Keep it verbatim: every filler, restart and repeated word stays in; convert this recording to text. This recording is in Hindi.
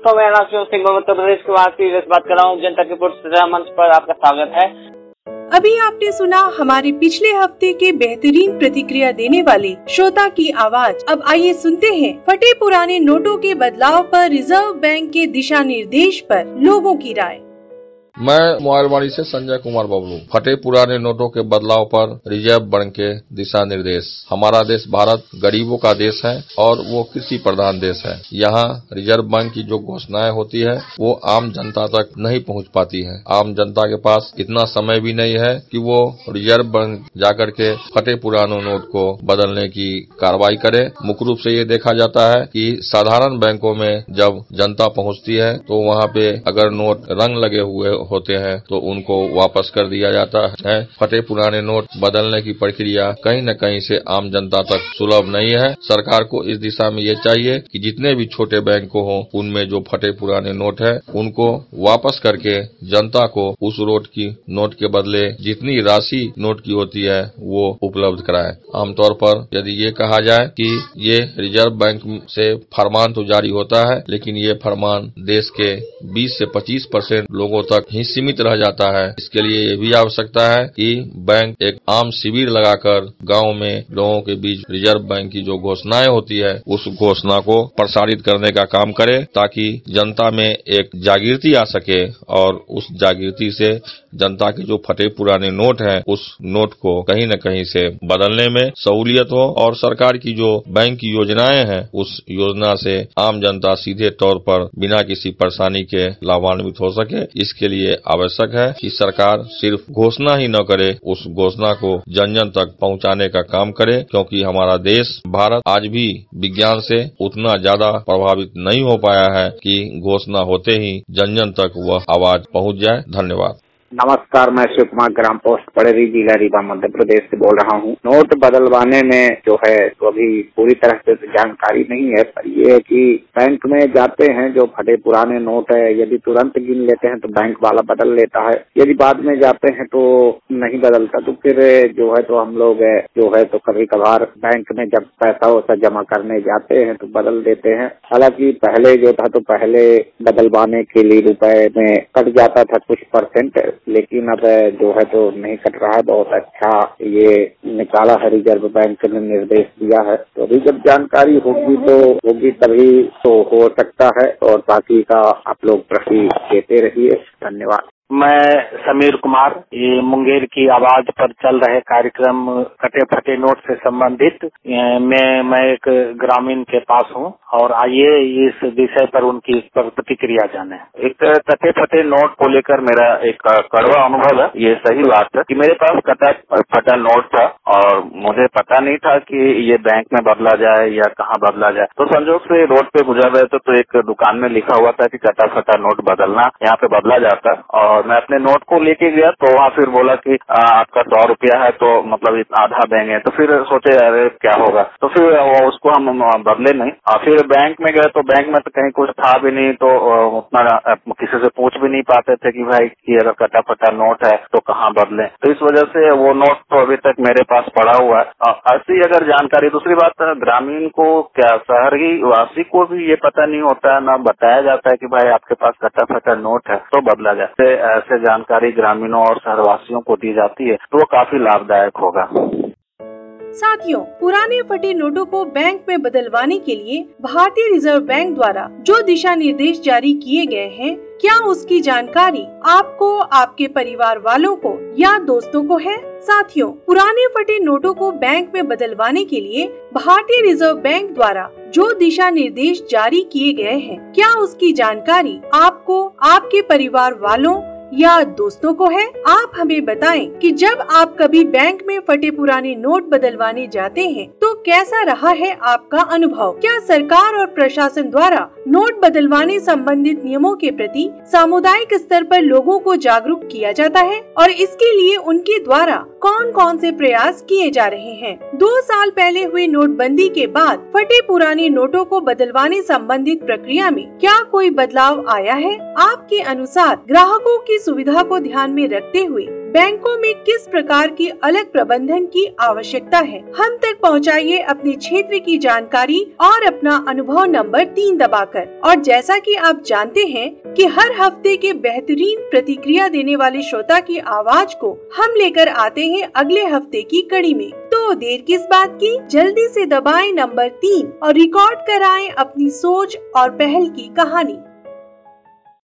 तो मैं नाम सिंह मध्य प्रदेश के वासी बात कर रहा हूँ। जनता की पुरस्कार मंच पर आपका स्वागत है। अभी आपने सुना हमारे पिछले हफ्ते के बेहतरीन प्रतिक्रिया देने वाले श्रोता की आवाज। अब आइए सुनते हैं फटे पुराने नोटों के बदलाव पर रिजर्व बैंक के दिशा निर्देश पर लोगों की राय। मैं मोबाइलवाड़ी से संजय कुमार बबलू। फटे पुराने नोटों के बदलाव पर रिजर्व बैंक के दिशा निर्देश। हमारा देश भारत गरीबों का देश है और वो कृषि प्रधान देश है। यहाँ रिजर्व बैंक की जो घोषणाएं होती है वो आम जनता तक नहीं पहुँच पाती है। आम जनता के पास इतना समय भी नहीं है कि वो रिजर्व बैंक जाकर के फटे पुराने नोट को बदलने की कार्रवाई करे। मुख्य रूप से ये देखा जाता है कि साधारण बैंकों में जब जनता पहुँचती है तो वहाँ पे अगर नोट रंग लगे हुए होते हैं तो उनको वापस कर दिया जाता है। फटे पुराने नोट बदलने की प्रक्रिया कहीं न कहीं से आम जनता तक सुलभ नहीं है। सरकार को इस दिशा में ये चाहिए कि जितने भी छोटे बैंक हो उनमें जो फटे पुराने नोट है उनको वापस करके जनता को उस नोट की नोट के बदले जितनी राशि नोट की होती है वो उपलब्ध कराए। आमतौर पर यदि ये कहा जाए कि ये रिजर्व बैंक से फरमान तो जारी होता है, लेकिन ये फरमान देश के बीस से पच्चीस परसेंट लोगों तक ही सीमित रह जाता है। इसके लिए ये भी आवश्यकता है कि बैंक एक आम शिविर लगाकर गांव में लोगों के बीच रिजर्व बैंक की जो घोषणाएं होती है उस घोषणा को प्रसारित करने का काम करे, ताकि जनता में एक जागृति आ सके और उस जागृति से जनता के जो फटे पुराने नोट हैं उस नोट को कहीं न कहीं से बदलने में सहूलियत हो और सरकार की जो बैंक की योजनाएं हैं उस योजना से आम जनता सीधे तौर पर बिना किसी परेशानी के लाभान्वित हो सके। इसके लिए आवश्यक है कि सरकार सिर्फ घोषणा ही न करे, उस घोषणा को जन जन तक पहुंचाने का काम करे, क्योंकि हमारा देश भारत आज भी विज्ञान से उतना ज्यादा प्रभावित नहीं हो पाया है कि घोषणा होते ही जन जन तक वह आवाज पहुंच जाए। धन्यवाद। नमस्कार, मैं शिव कुमार ग्राम पोस्ट पड़ेरी जिला रीवा मध्य प्रदेश से बोल रहा हूँ। नोट बदलवाने में जो है तो अभी पूरी तरह से जानकारी नहीं है, पर ये है कि बैंक में जाते हैं जो फटे पुराने नोट है, यदि तुरंत गिन लेते हैं तो बैंक वाला बदल लेता है, यदि बाद में जाते हैं तो नहीं बदलता, तो फिर जो है तो हम लोग जो है तो कभी कभार बैंक में जब पैसा वैसा जमा करने जाते हैं तो बदल देते हैं। हालांकि पहले जो था तो पहले बदलवाने के लिए रुपए में कट जाता था कुछ परसेंट, लेकिन अब जो है तो नहीं कट रहा है। बहुत अच्छा ये निकाला है रिजर्व बैंक ने, निर्देश दिया है। तो अभी जब जानकारी होगी तो होगी तभी तो हो सकता है, और बाकी का आप लोग प्रति देते रहिए। धन्यवाद। मैं समीर कुमार, ये मुंगेर की आवाज पर चल रहे कार्यक्रम कटे फटे नोट से संबंधित मैं मैं एक ग्रामीण के पास हूँ, और आइए इस विषय पर उनकी प्रतिक्रिया जाने। एक कटे फटे नोट को लेकर मेरा एक कड़वा अनुभव है। ये सही बात है कि मेरे पास कटा फटा नोट था और मुझे पता नहीं था कि ये बैंक में बदला जाए या कहाँ बदला जाए। तो संजोग से रोड पे गुजर रहे थे तो एक दुकान में लिखा हुआ था कि कटा फटा नोट बदलना, यहाँ पे बदला जाता है। और मैं अपने नोट को लेके गया तो वहाँ फिर बोला कि आ, आपका सौ रुपया है तो मतलब आधा देंगे। तो फिर सोचे अरे क्या होगा, तो फिर उसको हम बदले नहीं। और फिर बैंक में गए तो बैंक में तो कहीं कुछ था भी नहीं, तो उतना किसी से पूछ भी नहीं पाते थे कि भाई कि अगर कटा फटा नोट है तो कहाँ बदले। तो इस वजह से वो नोट तो अभी तक मेरे पास पड़ा हुआ है। ऐसी अगर जानकारी, दूसरी बात ग्रामीण को क्या शहरी वासी को भी ये पता नहीं होता है, ना बताया जाता है कि भाई आपके पास कटा फटा नोट है तो बदला जाए। ऐसे जानकारी ग्रामीणों और शहरवासियों को दी जाती है तो वो काफी लाभदायक होगा। साथियों, पुराने फटे नोटों को बैंक में बदलवाने के लिए भारतीय रिजर्व बैंक द्वारा जो दिशा निर्देश जारी किए गए हैं, क्या उसकी जानकारी आपको, आपके परिवार वालों को या दोस्तों को है? साथियों, पुराने फटे नोटों को बैंक में बदलवाने के लिए भारतीय रिजर्व बैंक द्वारा जो दिशा निर्देश जारी किए गए हैं, क्या उसकी जानकारी आपको, आपके परिवार वालों या दोस्तों को है? आप हमें बताएं कि जब आप कभी बैंक में फटे पुराने नोट बदलवाने जाते हैं तो कैसा रहा है आपका अनुभव? क्या सरकार और प्रशासन द्वारा नोट बदलवाने संबंधित नियमों के प्रति सामुदायिक स्तर पर लोगों को जागरूक किया जाता है, और इसके लिए उनके द्वारा कौन कौन से प्रयास किए जा रहे हैं? दो साल पहले हुई नोटबंदी के बाद फटे पुराने नोटों को बदलवाने संबंधित प्रक्रिया में क्या कोई बदलाव आया है? आपके अनुसार ग्राहकों की सुविधा को ध्यान में रखते हुए बैंकों में किस प्रकार की अलग प्रबंधन की आवश्यकता है। हम तक पहुंचाइए अपने क्षेत्र की जानकारी और अपना अनुभव नंबर तीन दबाकर। और जैसा कि आप जानते हैं कि हर हफ्ते के बेहतरीन प्रतिक्रिया देने वाले श्रोता की आवाज को हम लेकर आते हैं अगले हफ्ते की कड़ी में। तो देर किस बात की, जल्दी से दबाएं नंबर तीन और रिकॉर्ड कराएं अपनी सोच और पहल की कहानी।